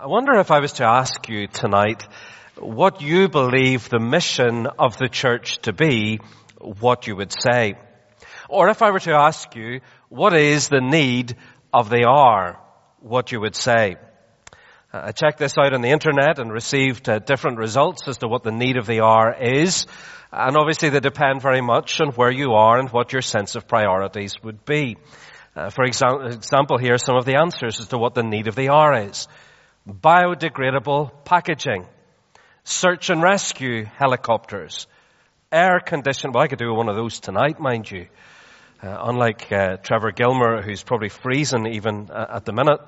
I wonder if I was to ask you tonight what you believe the mission of the church to be, what you would say. Or if I were to ask you, what is the need of the hour, what you would say. I checked this out on the internet and received different results as to what the need of the hour is. And obviously they depend very much on where you are and what your sense of priorities would be. For example, here are some of the answers as to what the need of the hour is. Biodegradable packaging, search and rescue helicopters, air conditioning. Well, I could do one of those tonight, mind you. Unlike Trevor Gilmer, who's probably freezing even at the minute,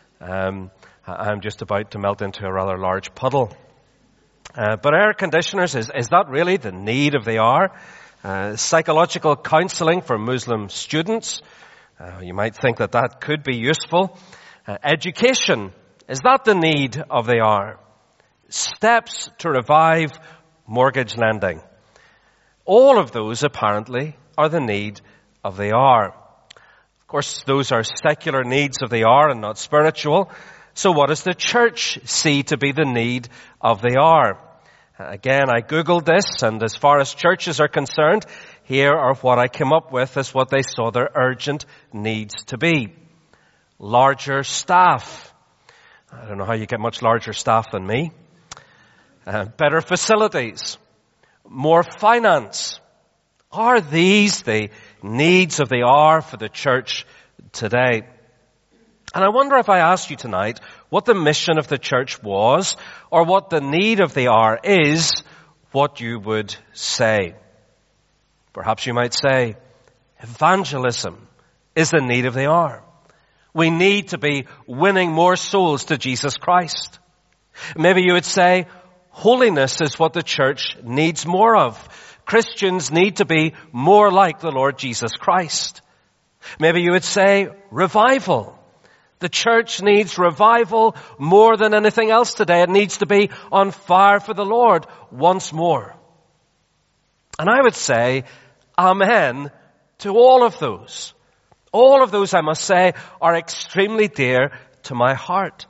I'm just about to melt into a rather large puddle. But air conditioners, is that really the need of the hour? Psychological counseling for Muslim students. You might think that could be useful. Education, is that the need of the hour? Steps to revive mortgage lending. All of those apparently are the need of the hour. Of course, those are secular needs of the hour and not spiritual. So what does the church see to be the need of the hour? Again, I Googled this, and as far as churches are concerned, here are what I came up with as what they saw their urgent needs to be. Larger staff. I don't know how you get much larger staff than me. Better facilities. More finance. Are these the needs of the hour for the church today? And I wonder if I asked you tonight what the mission of the church was, or what the need of the hour is, what you would say. Perhaps you might say, evangelism is the need of the hour. We need to be winning more souls to Jesus Christ. Maybe you would say, holiness is what the church needs more of. Christians need to be more like the Lord Jesus Christ. Maybe you would say, revival. The church needs revival more than anything else today. It needs to be on fire for the Lord once more. And I would say, amen to all of those. All of those, I must say, are extremely dear to my heart.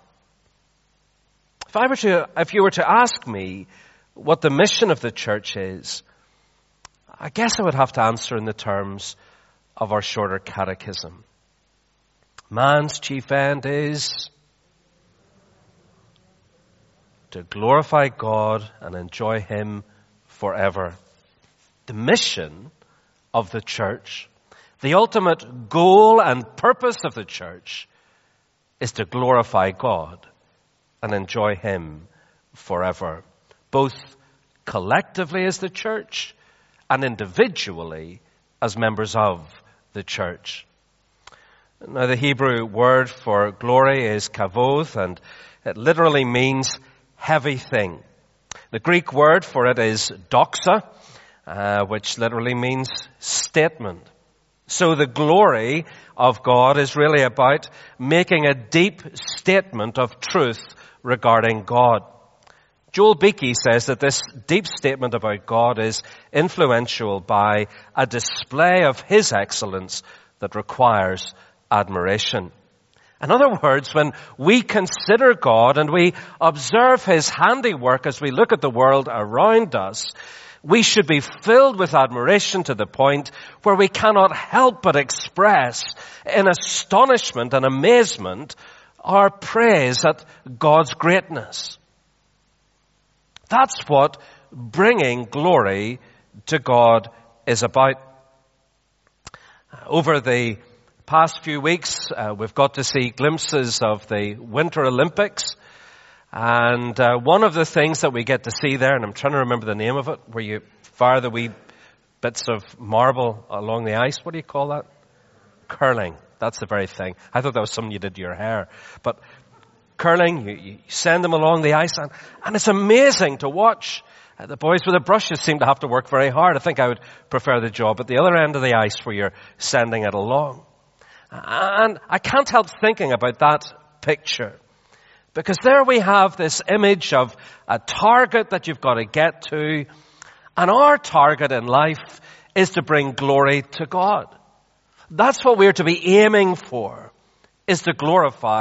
If you were to ask me what the mission of the church is, I guess I would have to answer in the terms of our shorter catechism. Man's chief end is to glorify God and enjoy Him forever. The mission of the church, the ultimate goal and purpose of the church, is to glorify God and enjoy Him forever, both collectively as the church and individually as members of the church. Now, the Hebrew word for glory is kavod, and it literally means heavy thing. The Greek word for it is doxa, which literally means statement. So the glory of God is really about making a deep statement of truth regarding God. Joel Beakey says that this deep statement about God is influential by a display of His excellence that requires admiration. In other words, when we consider God and we observe His handiwork as we look at the world around us, we should be filled with admiration to the point where we cannot help but express in astonishment and amazement our praise at God's greatness. That's what bringing glory to God is about. Over the past few weeks, we've got to see glimpses of the Winter Olympics. And one of the things that we get to see there, and I'm trying to remember the name of it, where you fire the wee bits of marble along the ice. What do you call that? Curling. That's the very thing. I thought that was something you did to your hair. But curling, you send them along the ice, and it's amazing to watch. The boys with the brushes seem to have to work very hard. I think I would prefer the job at the other end of the ice where you're sending it along. And I can't help thinking about that picture. Because there we have this image of a target that you've got to get to. And our target in life is to bring glory to God. That's what we're to be aiming for, is to glorify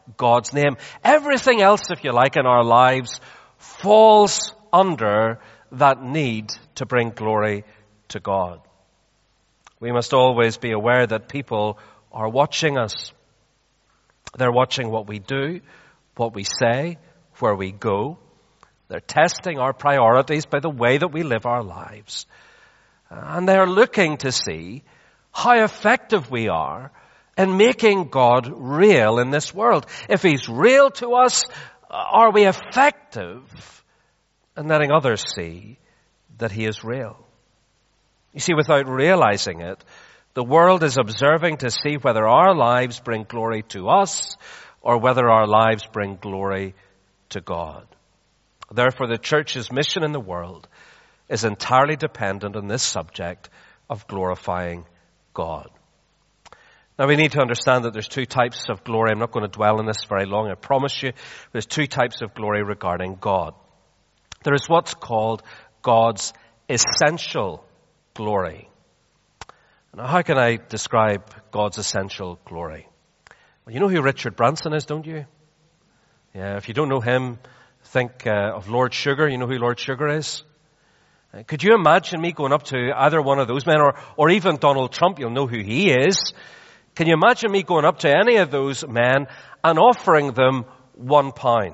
God's name. Everything else, if you like, in our lives falls under that need to bring glory to God. We must always be aware that people are watching us. They're watching what we do, what we say, where we go. They're testing our priorities by the way that we live our lives. And they're looking to see how effective we are in making God real in this world. If He's real to us, are we effective in letting others see that He is real? You see, without realizing it, the world is observing to see whether our lives bring glory to us or whether our lives bring glory to God. Therefore, the church's mission in the world is entirely dependent on this subject of glorifying God. Now, we need to understand that there's two types of glory. I'm not going to dwell on this very long, I promise you. There's two types of glory regarding God. There is what's called God's essential glory. Now, how can I describe God's essential glory? Well, you know who Richard Branson is, don't you? Yeah, if you don't know him, think of Lord Sugar. You know who Lord Sugar is? Could you imagine me going up to either one of those men or even Donald Trump? You'll know who he is. Can you imagine me going up to any of those men and offering them £1?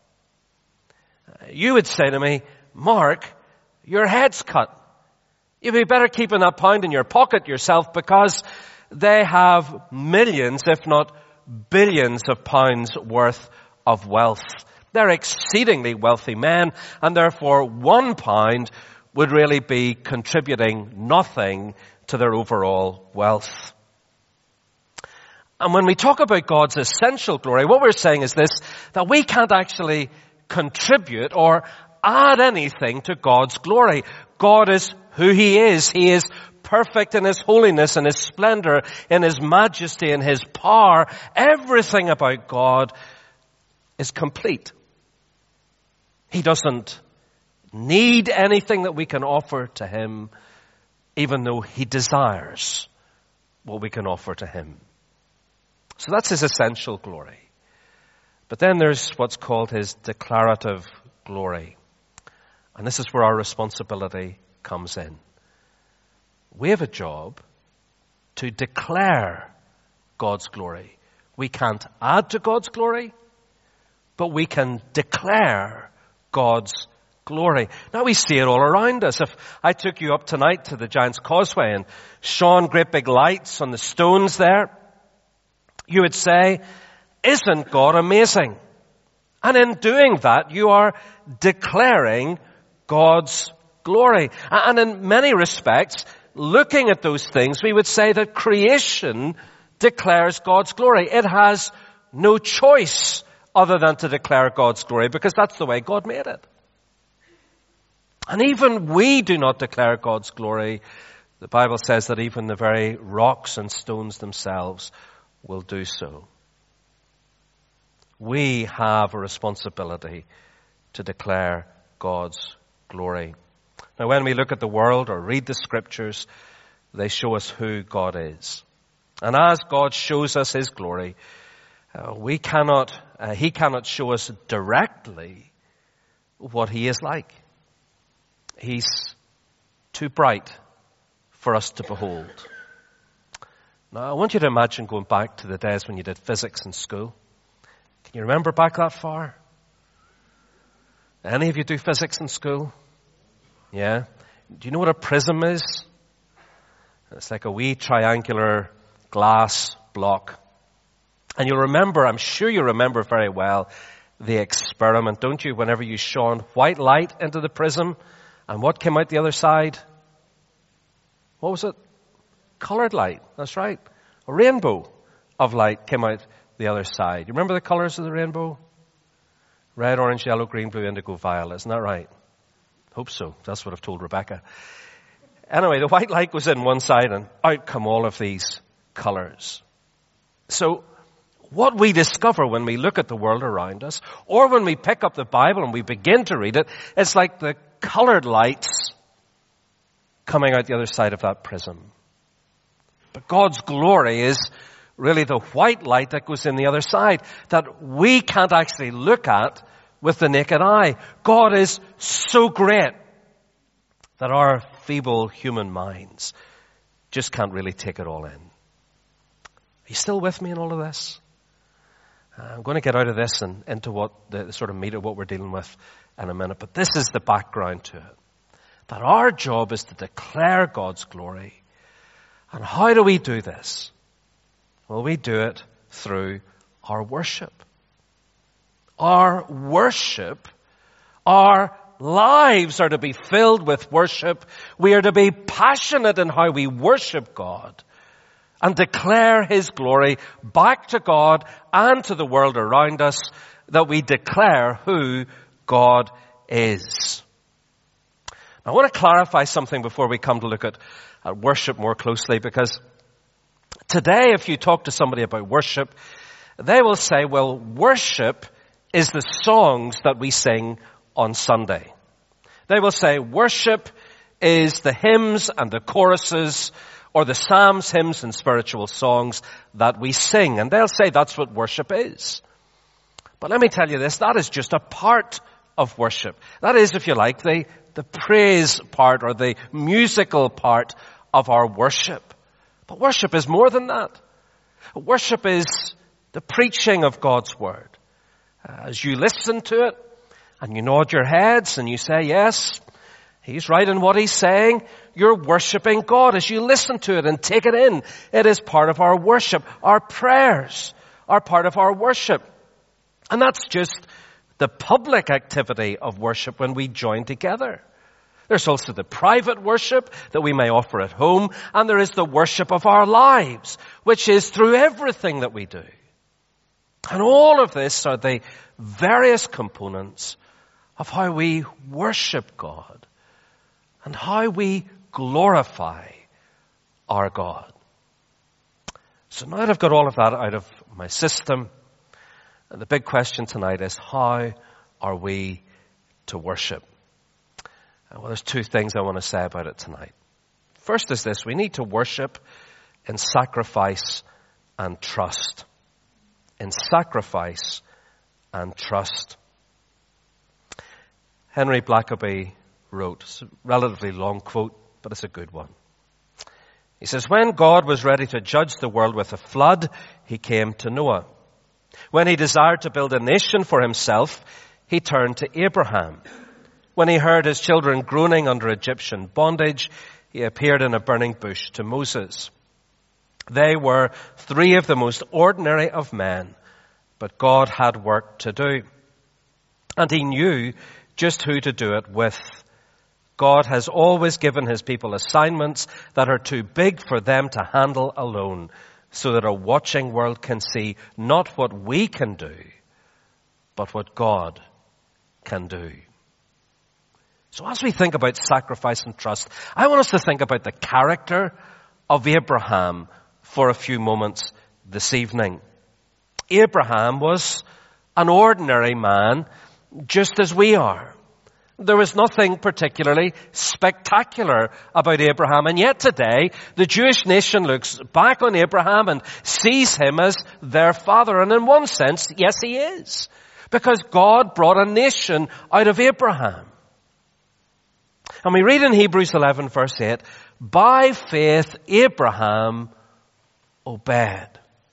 You would say to me, Mark, your head's cut. You'd be better keeping that pound in your pocket yourself, because they have millions, if not billions of pounds worth of wealth. They're exceedingly wealthy men, and therefore £1 would really be contributing nothing to their overall wealth. And when we talk about God's essential glory, what we're saying is this, that we can't actually contribute or add anything to God's glory. God is who He is. He is perfect in His holiness and His splendor, in His majesty and His power. Everything about God is complete. He doesn't need anything that we can offer to Him, even though He desires what we can offer to Him. So that's His essential glory. But then there's what's called His declarative glory. And this is where our responsibility comes in. We have a job to declare God's glory. We can't add to God's glory, but we can declare God's glory. Now we see it all around us. If I took you up tonight to the Giant's Causeway and shone great big lights on the stones there, you would say, isn't God amazing? And in doing that, you are declaring God's glory. And in many respects, looking at those things, we would say that creation declares God's glory. It has no choice other than to declare God's glory, because that's the way God made it. And even we do not declare God's glory. The Bible says that even the very rocks and stones themselves will do so. We have a responsibility to declare God's glory. Now, when we look at the world or read the scriptures, they show us who God is. And as God shows us His glory, He cannot show us directly what He is like. He's too bright for us to behold. Now, I want you to imagine going back to the days when you did physics in school. Can you remember back that far? Any of you do physics in school? Yeah? Do you know what a prism is? It's like a wee triangular glass block. And you'll remember, I'm sure you remember very well, the experiment, don't you? Whenever you shone white light into the prism, and what came out the other side? What was it? Colored light. That's right. A rainbow of light came out the other side. You remember the colors of the rainbow? Red, orange, yellow, green, blue, indigo, violet. Isn't that right? Hope so. That's what I've told Rebecca. Anyway, the white light goes in one side and out come all of these colors. So what we discover when we look at the world around us, or when we pick up the Bible and we begin to read it, it's like the colored lights coming out the other side of that prism. But God's glory is really the white light that goes in the other side that we can't actually look at with the naked eye. God is so great that our feeble human minds just can't really take it all in. Are you still with me in all of this? I'm going to get out of this and into what the sort of meat of what we're dealing with in a minute. But this is the background to it. That our job is to declare God's glory. And how do we do this? Well, we do it through our worship. Our worship, our lives are to be filled with worship. We are to be passionate in how we worship God and declare His glory back to God and to the world around us, that we declare who God is. I want to clarify something before we come to look at worship more closely, because today if you talk to somebody about worship, they will say, well, worship is the songs that we sing on Sunday. They will say worship is the hymns and the choruses or the psalms, hymns and spiritual songs that we sing. And they'll say that's what worship is. But let me tell you this, that is just a part of worship. That is, if you like, the praise part or the musical part of our worship. But worship is more than that. Worship is the preaching of God's word. As you listen to it and you nod your heads and you say, yes, He's right in what He's saying, you're worshiping God. As you listen to it and take it in, it is part of our worship. Our prayers are part of our worship. And that's just the public activity of worship when we join together. There's also the private worship that we may offer at home, and there is the worship of our lives, which is through everything that we do. And all of this are the various components of how we worship God and how we glorify our God. So now that I've got all of that out of my system, the big question tonight is, how are we to worship? Well, there's two things I want to say about it tonight. First is this: we need to worship in sacrifice and trust. In sacrifice and trust. Henry Blackaby wrote, it's a relatively long quote, but it's a good one. He says, when God was ready to judge the world with a flood, He came to Noah. When He desired to build a nation for Himself, He turned to Abraham. When He heard his children groaning under Egyptian bondage, He appeared in a burning bush to Moses. They were three of the most ordinary of men, but God had work to do. And He knew just who to do it with. God has always given His people assignments that are too big for them to handle alone, so that a watching world can see not what we can do, but what God can do. So as we think about sacrifice and trust, I want us to think about the character of Abraham for a few moments this evening. Abraham was an ordinary man, just as we are. There was nothing particularly spectacular about Abraham, and yet today the Jewish nation looks back on Abraham and sees him as their father. And in one sense, yes, he is, because God brought a nation out of Abraham. And we read in Hebrews 11 verse 8, by faith Abraham obeyed.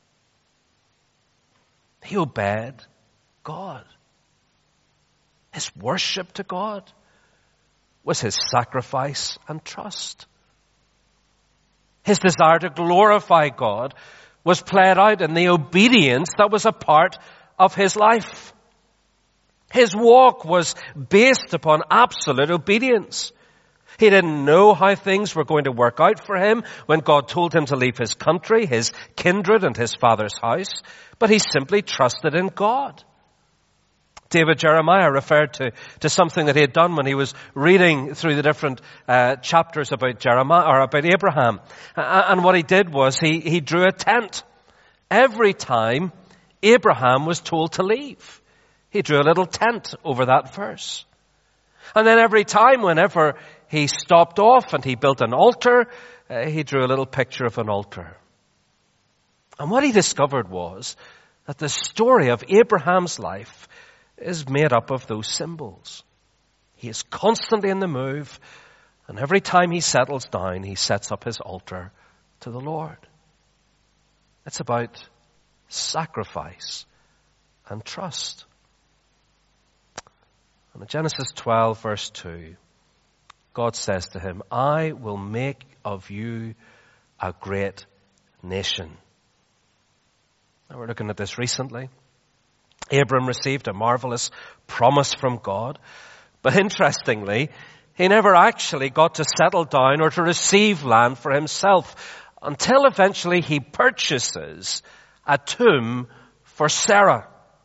He obeyed God. His worship to God was his sacrifice and trust. His desire to glorify God was played out in the obedience that was a part of his life. His walk was based upon absolute obedience. He didn't know how things were going to work out for him when God told him to leave his country, his kindred, and his father's house, but he simply trusted in God. David Jeremiah referred to something that he had done when he was reading through the different chapters about Jeremiah or about Abraham. And what he did was he drew a tent every time Abraham was told to leave. He drew a little tent over that verse. And then every time, whenever he stopped off and he built an altar, he drew a little picture of an altar. And what he discovered was that the story of Abraham's life is made up of those symbols. He is constantly in the move, and every time he settles down, he sets up his altar to the Lord. It's about sacrifice and trust. And in Genesis 12, verse 2, God says to him, I will make of you a great nation. Now we're looking at this recently. Abram received a marvelous promise from God. But interestingly, he never actually got to settle down or to receive land for himself until eventually he purchases a tomb for Sarah.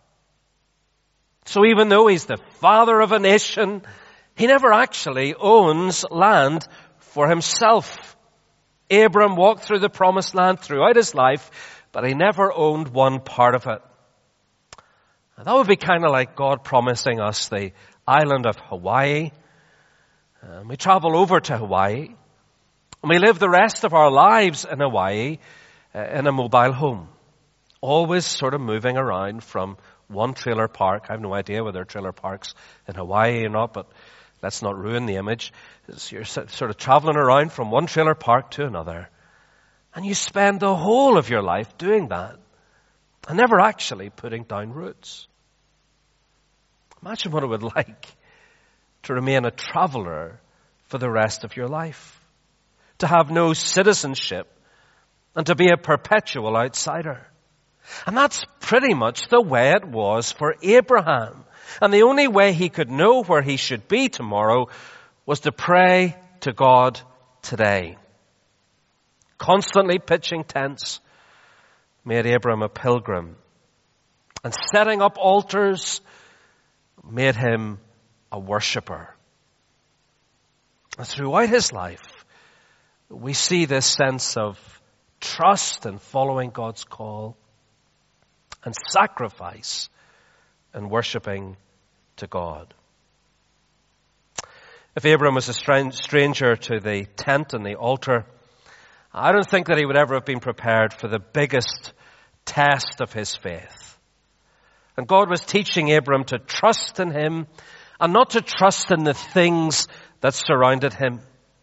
So even though he's the father of a nation, he never actually owns land for himself. Abram walked through the promised land throughout his life, but he never owned one part of it. Now, that would be kind of like God promising us the island of Hawaii. We travel over to Hawaii, and we live the rest of our lives in Hawaii in a mobile home, always sort of moving around from one trailer park. I have no idea whether there are trailer parks in Hawaii or not, but let's not ruin the image. You're sort of traveling around from one trailer park to another, and you spend the whole of your life doing that and never actually putting down roots. Imagine what it would like to remain a traveler for the rest of your life, to have no citizenship and to be a perpetual outsider. And that's pretty much the way it was for Abraham. And the only way he could know where he should be tomorrow was to pray to God today. Constantly pitching tents made Abram a pilgrim, and setting up altars made him a worshipper. And throughout his life, we see this sense of trust in following God's call, and sacrifice in worshiping to God. If Abram was a stranger to the tent and the altar, I don't think that he would ever have been prepared for the biggest test of his faith. And God was teaching Abram to trust in him and not to trust in the things that surrounded him.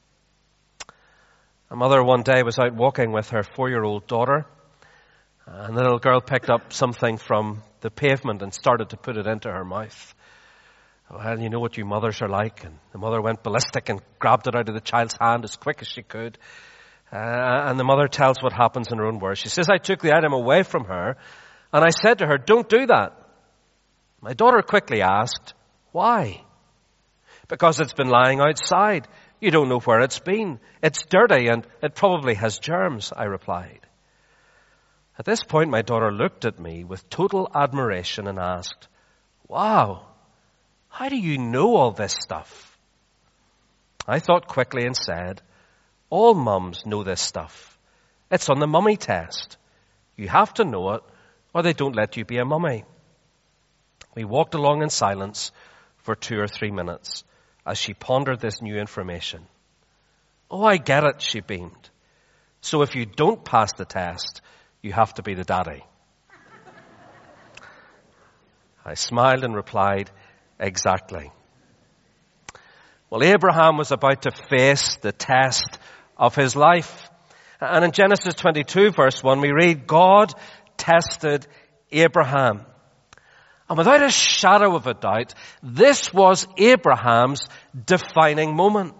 A mother one day was out walking with her 4-year-old daughter, and the little girl picked up something from the pavement and started to put it into her mouth. Well, you know what you mothers are like. And the mother went ballistic and grabbed it out of the child's hand as quick as she could. And the mother tells what happens in her own words. She says, I took the item away from her and I said to her, don't do that. My daughter quickly asked, why? Because it's been lying outside. You don't know where it's been. It's dirty and it probably has germs, I replied. At this point, my daughter looked at me with total admiration and asked, wow, how do you know all this stuff? I thought quickly and said, all mums know this stuff. It's on the mummy test. You have to know it or they don't let you be a mummy. We walked along in silence for 2 or 3 minutes as she pondered this new information. Oh, I get it, she beamed. So if you don't pass the test, you have to be the daddy. I smiled and replied, exactly. Well, Abraham was about to face the test of his life. And in Genesis 22, verse 1, we read, God tested Abraham. And without a shadow of a doubt, this was Abraham's defining moment.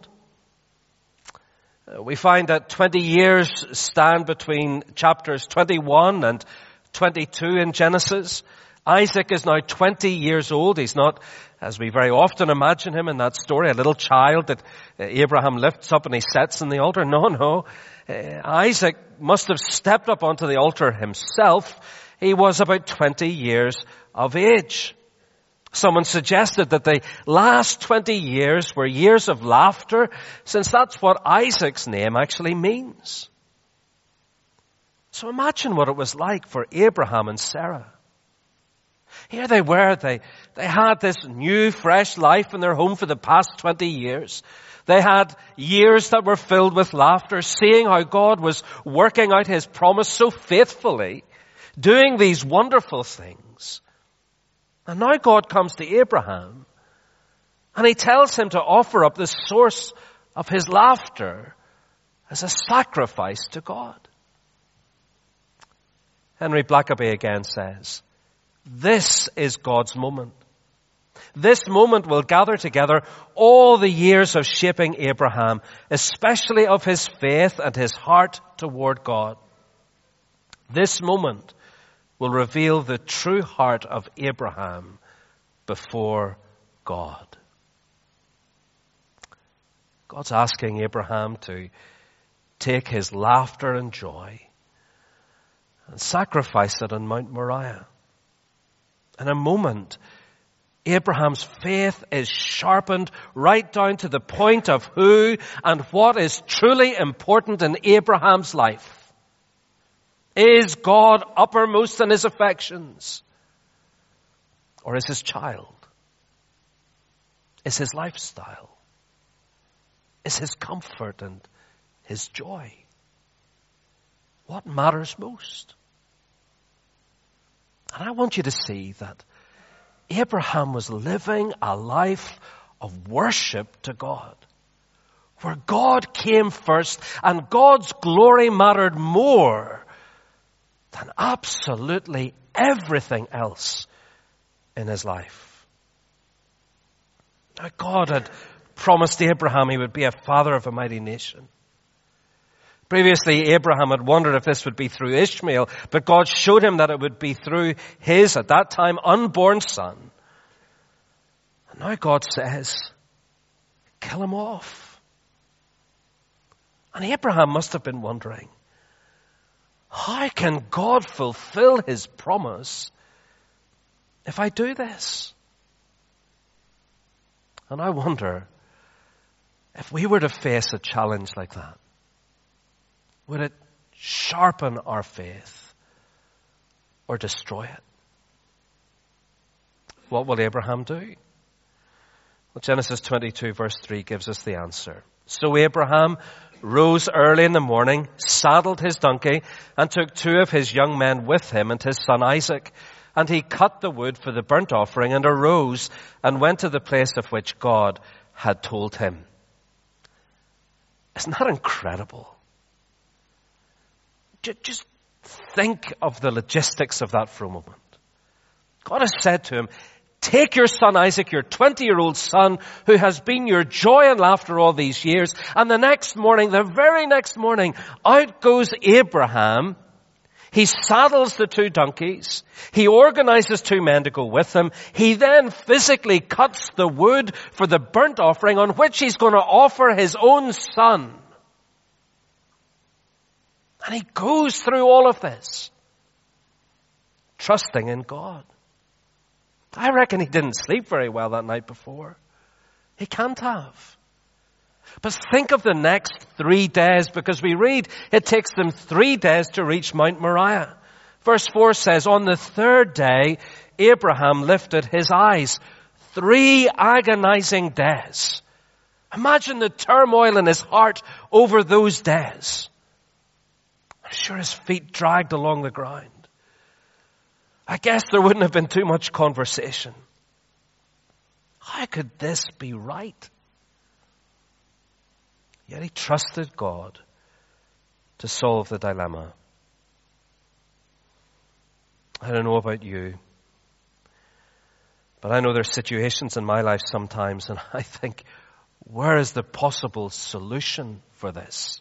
We find that 20 years stand between chapters 21 and 22 in Genesis. Isaac is now 20 years old. He's not, as we very often imagine him in that story, a little child that Abraham lifts up and he sets on the altar. No. Isaac must have stepped up onto the altar himself. He was about 20 years of age. Someone suggested that the last 20 years were years of laughter, since that's what Isaac's name actually means. So imagine what it was like for Abraham and Sarah. Here they were, they had this new, fresh life in their home for the past 20 years. They had years that were filled with laughter, seeing how God was working out his promise so faithfully, doing these wonderful things. And now God comes to Abraham and he tells him to offer up the source of his laughter as a sacrifice to God. Henry Blackaby again says, this is God's moment. This moment will gather together all the years of shaping Abraham, especially of his faith and his heart toward God. This moment will reveal the true heart of Abraham before God. God's asking Abraham to take his laughter and joy and sacrifice it on Mount Moriah. In a moment, Abraham's faith is sharpened right down to the point of who and what is truly important in Abraham's life. Is God uppermost in his affections? Or is his child? Is his lifestyle? Is his comfort and his joy? What matters most? And I want you to see that Abraham was living a life of worship to God, where God came first and God's glory mattered more than absolutely everything else in his life. Now, God had promised Abraham he would be a father of a mighty nation. Previously, Abraham had wondered if this would be through Ishmael, but God showed him that it would be through his, at that time, unborn son. And now God says, kill him off. And Abraham must have been wondering, how can God fulfill his promise if I do this? And I wonder, if we were to face a challenge like that, would it sharpen our faith or destroy it? What will Abraham do? Well, Genesis 22 verse 3 gives us the answer. So Abraham rose early in the morning, saddled his donkey, and took 2 of his young men with him and his son Isaac. And he cut the wood for the burnt offering and arose and went to the place of which God had told him. Isn't that incredible? Just think of the logistics of that for a moment. God has said to him, take your son Isaac, your 20-year-old son, who has been your joy and laughter all these years. And the next morning, the very next morning, out goes Abraham. He saddles the 2 donkeys. He organizes 2 men to go with him. He then physically cuts the wood for the burnt offering on which he's going to offer his own son. And he goes through all of this, trusting in God. I reckon he didn't sleep very well that night before. He can't have. But think of the next 3 days, because we read it takes them 3 days to reach Mount Moriah. Verse 4 says, on the 3rd day, Abraham lifted his eyes. 3 agonizing days. Imagine the turmoil in his heart over those days. I'm sure his feet dragged along the ground. I guess there wouldn't have been too much conversation. How could this be right? Yet he trusted God to solve the dilemma. I don't know about you, but I know there's situations in my life sometimes, and I think, where is the possible solution for this?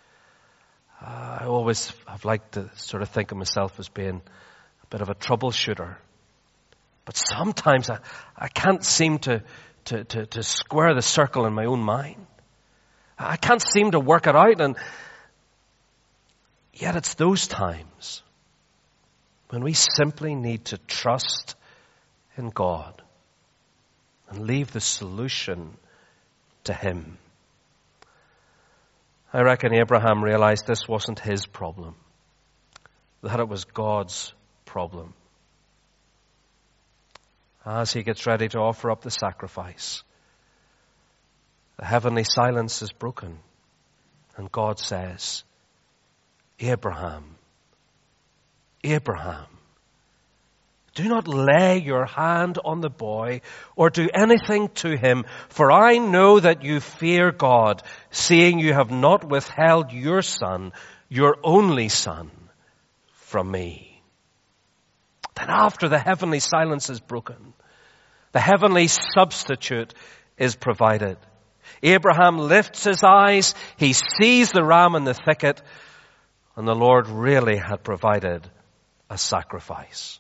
I always have liked to sort of think of myself as being a bit of a troubleshooter. But sometimes I can't seem to square the circle in my own mind. I can't seem to work it out, and yet it's those times when we simply need to trust in God and leave the solution to Him. I reckon Abraham realized this wasn't his problem, that it was God's problem. As he gets ready to offer up the sacrifice, the heavenly silence is broken. And God says, Abraham, Abraham, do not lay your hand on the boy or do anything to him, for I know that you fear God, seeing you have not withheld your son, your only son, from me. Then after the heavenly silence is broken, the heavenly substitute is provided. Abraham lifts his eyes, he sees the ram in the thicket, and the Lord really had provided a sacrifice.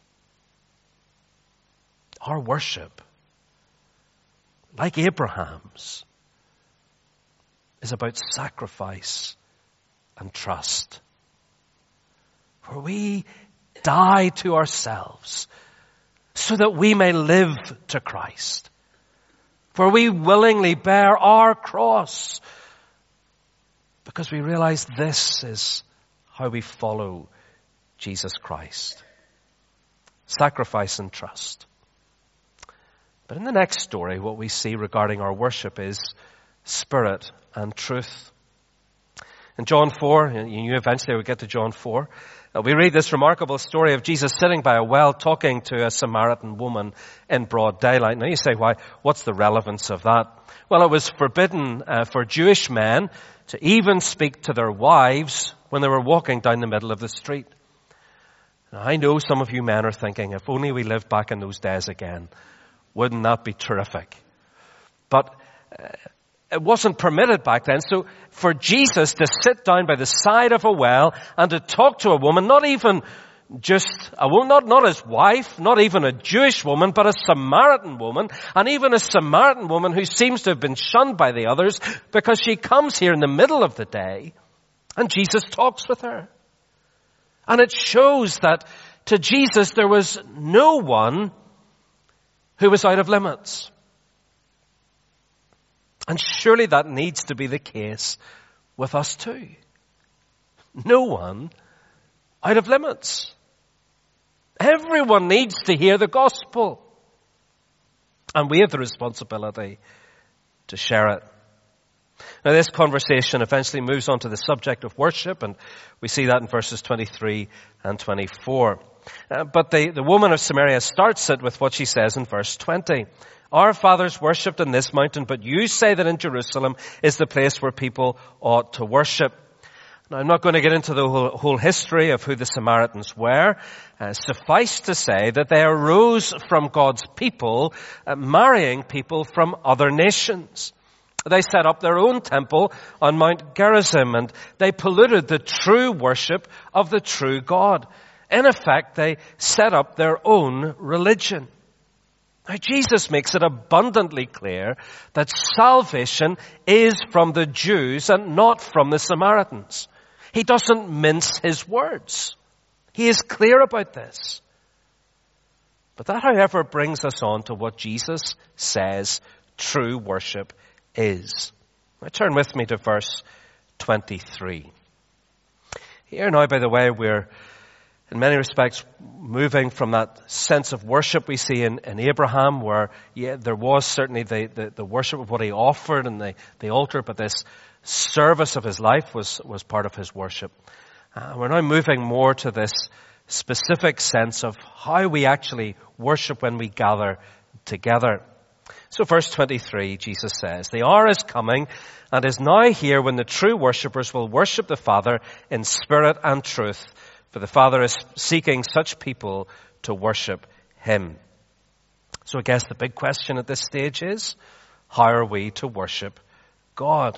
Our worship, like Abraham's, is about sacrifice and trust. For we die to ourselves so that we may live to Christ. For we willingly bear our cross because we realize this is how we follow Jesus Christ. Sacrifice and trust. But in the next story, what we see regarding our worship is spirit and truth. In John 4, you knew eventually we'd get to John 4, we read this remarkable story of Jesus sitting by a well talking to a Samaritan woman in broad daylight. Now you say, why? What's the relevance of that? Well, it was forbidden for Jewish men to even speak to their wives when they were walking down the middle of the street. Now, I know some of you men are thinking, if only we lived back in those days again. Wouldn't that be terrific? But it wasn't permitted back then. So for Jesus to sit down by the side of a well and to talk to a woman, not even just a woman, not his wife, not even a Jewish woman, but a Samaritan woman, and even a Samaritan woman who seems to have been shunned by the others because she comes here in the middle of the day and Jesus talks with her. And it shows that to Jesus there was no one who was out of limits. And surely that needs to be the case with us too. No one out of limits. Everyone needs to hear the gospel. And we have the responsibility to share it. Now this conversation eventually moves on to the subject of worship, and we see that in verses 23 and 24. But the woman of Samaria starts it with what she says in verse 20. Our fathers worshipped in this mountain, but you say that in Jerusalem is the place where people ought to worship. Now, I'm not going to get into the whole history of who the Samaritans were. Suffice to say that they arose from God's people, marrying people from other nations. They set up their own temple on Mount Gerizim, and they polluted the true worship of the true God. In effect, they set up their own religion. Now, Jesus makes it abundantly clear that salvation is from the Jews and not from the Samaritans. He doesn't mince his words. He is clear about this. But that, however, brings us on to what Jesus says true worship is. Now, turn with me to verse 23. Here now, by the way, we're in many respects moving from that sense of worship we see in Abraham, where there was certainly the worship of what he offered and the altar, but this service of his life was part of his worship. We're now moving more to this specific sense of how we actually worship when we gather together. So verse 23, Jesus says, the hour is coming and is now here when the true worshippers will worship the Father in spirit and truth. For the Father is seeking such people to worship him. So I guess the big question at this stage is, how are we to worship God?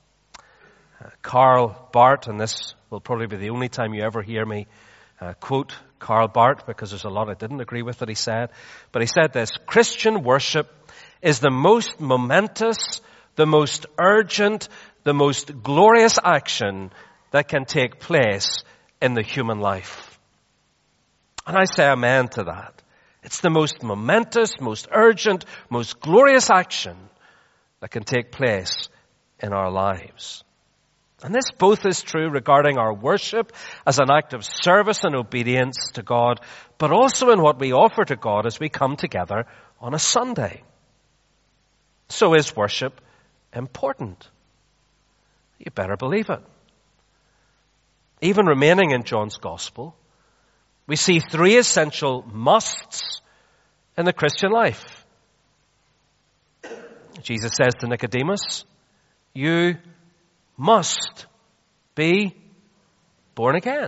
Karl Barth, and this will probably be the only time you ever hear me quote Karl Barth, because there's a lot I didn't agree with that he said. But he said this: Christian worship is the most momentous, the most urgent, the most glorious action that can take place in the human life. And I say amen to that. It's the most momentous, most urgent, most glorious action that can take place in our lives. And this both is true regarding our worship as an act of service and obedience to God, but also in what we offer to God as we come together on a Sunday. So is worship important. You better believe it. Even remaining in John's Gospel, we see three essential musts in the Christian life. Jesus says to Nicodemus, you must be born again.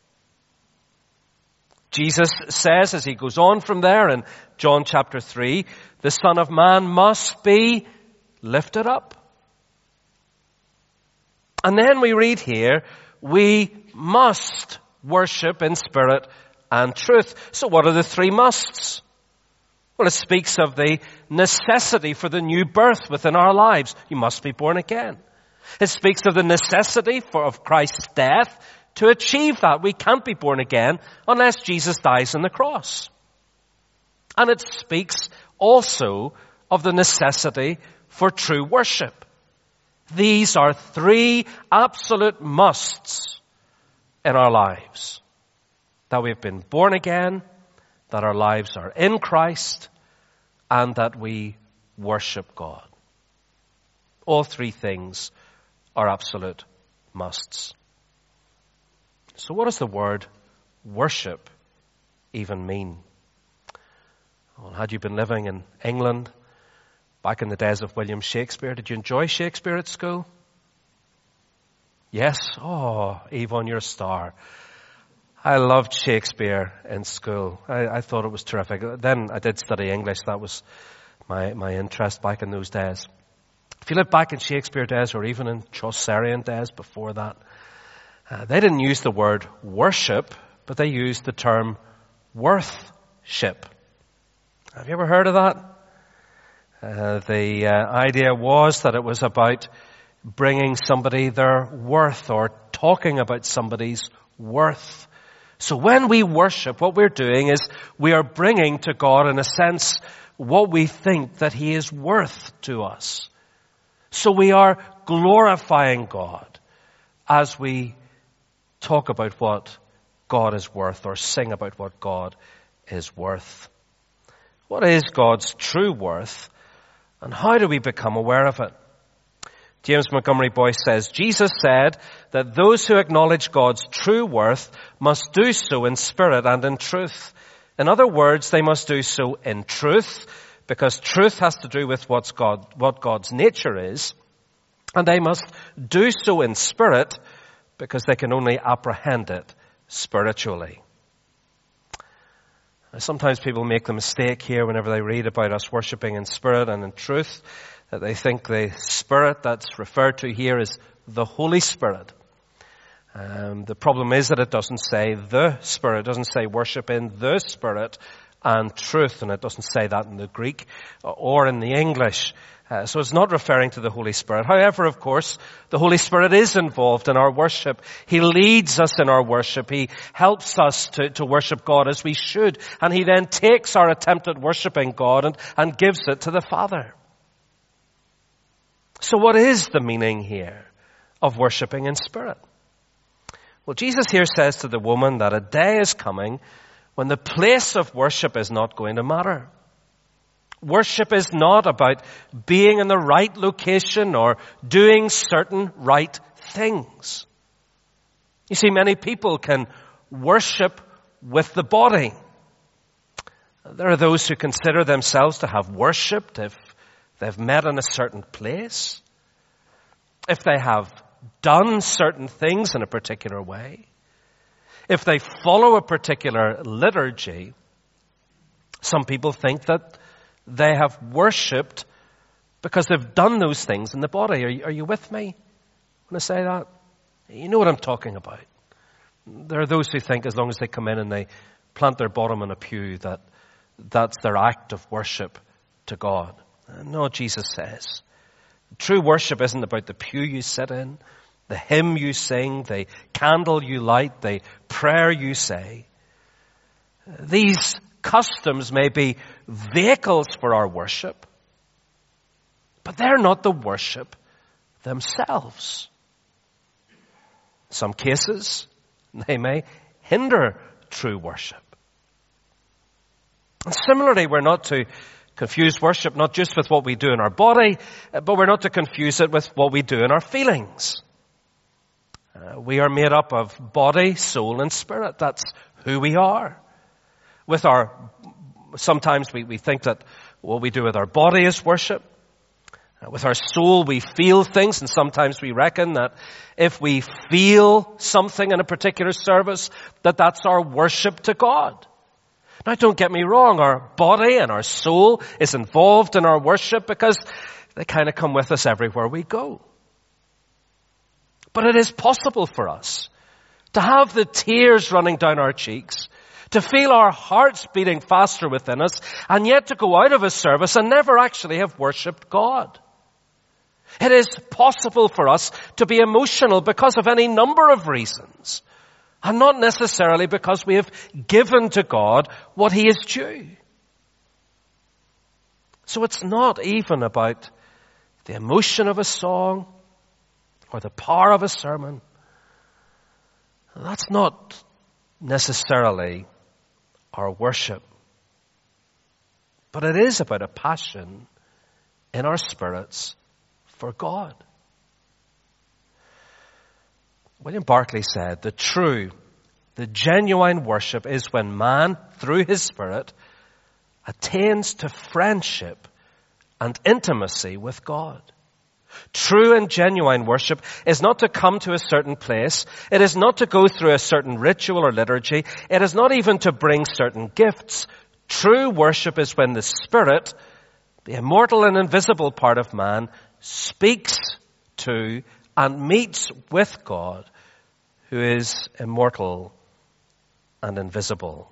Jesus says, as he goes on from there in John chapter 3, the Son of Man must be lifted up. And then we read here, we must worship in spirit and truth. So what are the three musts? Well, it speaks of the necessity for the new birth within our lives. You must be born again. It speaks of the necessity of Christ's death to achieve that. We can't be born again unless Jesus dies on the cross. And it speaks also of the necessity for true worship. These are three absolute musts in our lives. That we've been born again, that our lives are in Christ, and that we worship God. All three things are absolute musts. So what does the word worship even mean? Well, had you been living in England back in the days of William Shakespeare, did you enjoy Shakespeare at school? Yes? Oh, Yvonne, you're a star. I loved Shakespeare in school. I thought it was terrific. Then I did study English. That was my interest back in those days. If you look back in Shakespeare days or even in Chaucerian days before that, they didn't use the word worship, but they used the term worthship. Have you ever heard of that? The idea was that it was about bringing somebody their worth or talking about somebody's worth. So when we worship, what we're doing is we are bringing to God, in a sense, what we think that He is worth to us. So we are glorifying God as we talk about what God is worth or sing about what God is worth. What is God's true worth, and how do we become aware of it? James Montgomery Boyce says, Jesus said that those who acknowledge God's true worth must do so in spirit and in truth. In other words, they must do so in truth, because truth has to do with what God's nature is. And they must do so in spirit, because they can only apprehend it spiritually. Sometimes people make the mistake here whenever they read about us worshiping in spirit and in truth, that they think the Spirit that's referred to here is the Holy Spirit. The problem is that it doesn't say the Spirit. It doesn't say worship in the Spirit and truth, and it doesn't say that in the Greek or in the English. So it's not referring to the Holy Spirit. However, of course, the Holy Spirit is involved in our worship. He leads us in our worship. He helps us to worship God as we should. And He then takes our attempt at worshiping God and gives it to the Father. So what is the meaning here of worshiping in spirit? Well, Jesus here says to the woman that a day is coming when the place of worship is not going to matter. Worship is not about being in the right location or doing certain right things. You see, many people can worship with the body. There are those who consider themselves to have worshipped if they've met in a certain place, if they have done certain things in a particular way, if they follow a particular liturgy. Some people think that they have worshipped because they've done those things in the body. Are you with me when I say that? You know what I'm talking about. There are those who think as long as they come in and they plant their bottom in a pew, that's their act of worship to God. No, Jesus says, true worship isn't about the pew you sit in, the hymn you sing, the candle you light, the prayer you say. These customs may be vehicles for our worship, but they're not the worship themselves. In some cases, they may hinder true worship. And similarly, we're not to Confuse worship not just with what we do in our body, but we're not to confuse it with what we do in our feelings. We are made up of body, soul, and spirit. That's who we are. Sometimes we think that what we do with our body is worship. With our soul, we feel things, and sometimes we reckon that if we feel something in a particular service, that's our worship to God. Now, don't get me wrong, our body and our soul is involved in our worship because they kind of come with us everywhere we go. But it is possible for us to have the tears running down our cheeks, to feel our hearts beating faster within us, and yet to go out of a service and never actually have worshipped God. It is possible for us to be emotional because of any number of reasons, and not necessarily because we have given to God what He is due. So it's not even about the emotion of a song or the power of a sermon. That's not necessarily our worship. But it is about a passion in our spirits for God. William Barclay said, the genuine worship is when man, through his Spirit, attains to friendship and intimacy with God. True and genuine worship is not to come to a certain place. It is not to go through a certain ritual or liturgy. It is not even to bring certain gifts. True worship is when the Spirit, the immortal and invisible part of man, speaks to and meets with God, who is immortal and invisible.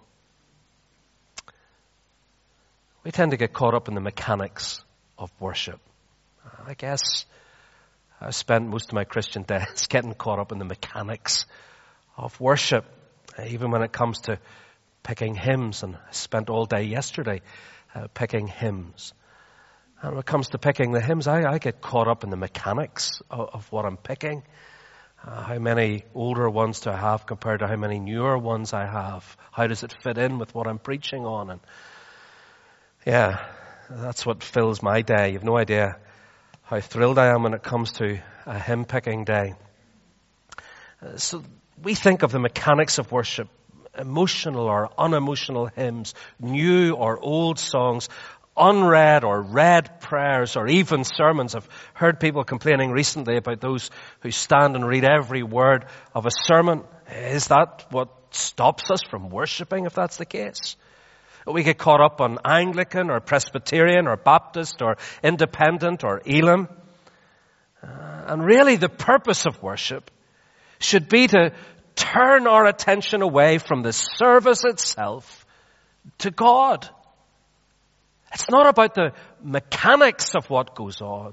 We tend to get caught up in the mechanics of worship. I guess I spent most of my Christian days getting caught up in the mechanics of worship, even when it comes to picking hymns, and I spent all day yesterday picking hymns. And when it comes to picking the hymns, I get caught up in the mechanics of what I'm picking. How many older ones do I have compared to how many newer ones I have? How does it fit in with what I'm preaching on? And yeah, that's what fills my day. You have no idea how thrilled I am when it comes to a hymn picking day. So we think of the mechanics of worship, emotional or unemotional hymns, new or old songs, unread or read prayers, or even sermons. I've heard people complaining recently about those who stand and read every word of a sermon. Is that what stops us from worshiping, if that's the case? We get caught up on Anglican or Presbyterian or Baptist or Independent or Elim. And really the purpose of worship should be to turn our attention away from the service itself to God. It's not about the mechanics of what goes on,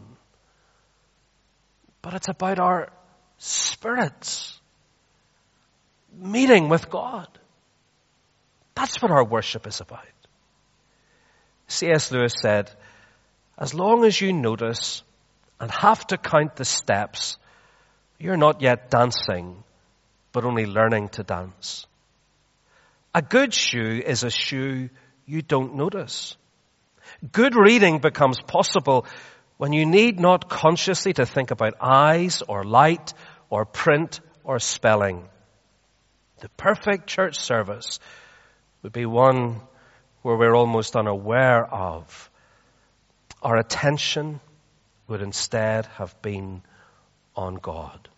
but it's about our spirits meeting with God. That's what our worship is about. C.S. Lewis said, as long as you notice and have to count the steps, you're not yet dancing, but only learning to dance. A good shoe is a shoe you don't notice. Good reading becomes possible when you need not consciously to think about eyes or light or print or spelling. The perfect church service would be one where we're almost unaware of. Our attention would instead have been on God.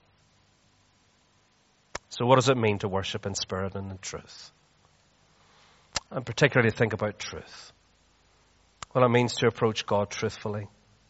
So what does it mean to worship in spirit and in truth? And particularly think about truth. Well, it means to approach God truthfully.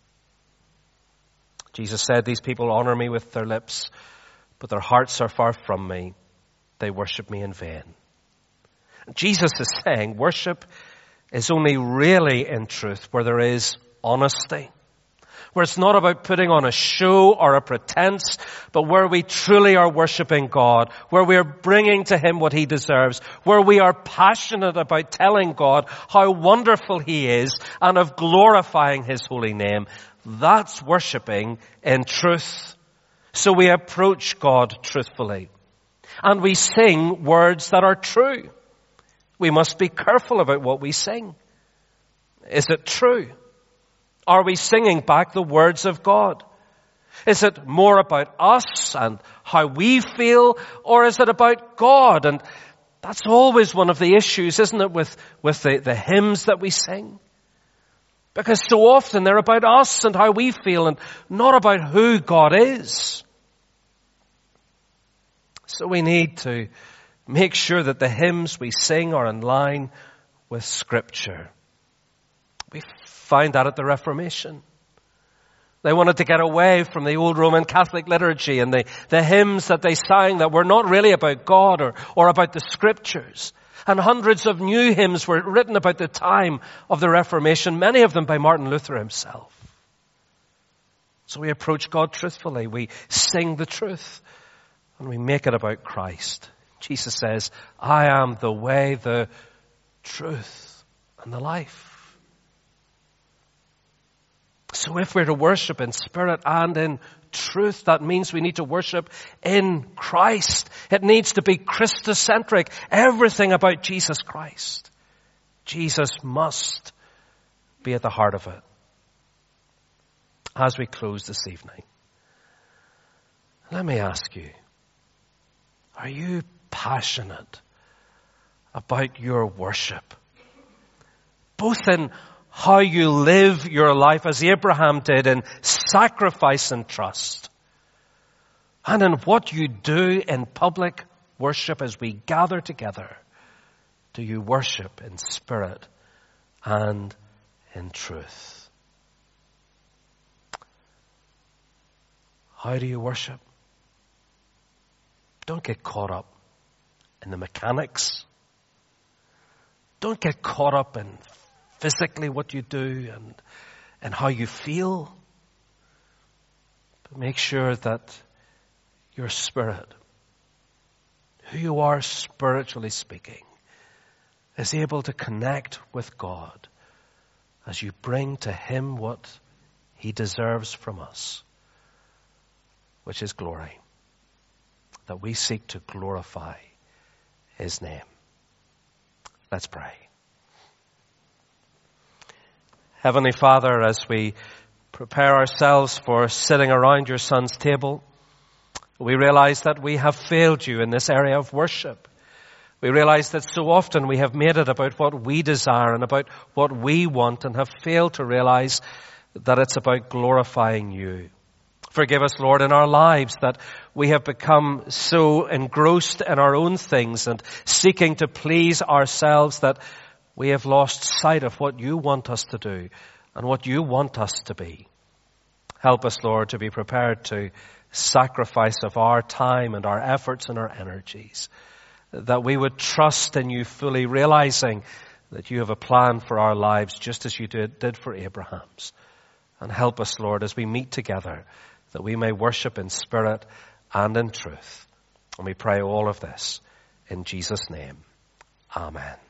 Jesus said, these people honor me with their lips, but their hearts are far from me. They worship me in vain. Jesus is saying worship is only really in truth where there is honesty. Where it's not about putting on a show or a pretense, but where we truly are worshiping God, where we are bringing to Him what He deserves, where we are passionate about telling God how wonderful He is and of glorifying His holy name. That's worshiping in truth. So we approach God truthfully. And we sing words that are true. We must be careful about what we sing. Is it true? Are we singing back the words of God? Is it more about us and how we feel, or is it about God? And that's always one of the issues, isn't it, with the hymns that we sing? Because so often they're about us and how we feel and not about who God is. So we need to make sure that the hymns we sing are in line with Scripture. We find that at the Reformation. They wanted to get away from the old Roman Catholic liturgy and the hymns that they sang that were not really about God or about the Scriptures. And hundreds of new hymns were written about the time of the Reformation, many of them by Martin Luther himself. So we approach God truthfully. We sing the truth and we make it about Christ. Jesus says, I am the way, the truth, and the life. So if we're to worship in spirit and in truth, that means we need to worship in Christ. It needs to be Christocentric. Everything about Jesus Christ. Jesus must be at the heart of it. As we close this evening, let me ask you, are you passionate about your worship? Both in how you live your life as Abraham did in sacrifice and trust, and in what you do in public worship as we gather together. Do you worship in spirit and in truth? How do you worship? Don't get caught up in the mechanics. Don't get caught up in physically what you do and how you feel. But make sure that your spirit, who you are spiritually speaking, is able to connect with God as you bring to Him what He deserves from us, which is glory. That we seek to glorify His name. Let's pray. Heavenly Father, as we prepare ourselves for sitting around your Son's table, we realize that we have failed you in this area of worship. We realize that so often we have made it about what we desire and about what we want and have failed to realize that it's about glorifying you. Forgive us, Lord, in our lives that we have become so engrossed in our own things and seeking to please ourselves that we have lost sight of what you want us to do and what you want us to be. Help us, Lord, to be prepared to sacrifice of our time and our efforts and our energies, that we would trust in you fully, realizing that you have a plan for our lives just as you did for Abraham's. And help us, Lord, as we meet together, that we may worship in spirit and in truth. And we pray all of this in Jesus' name. Amen.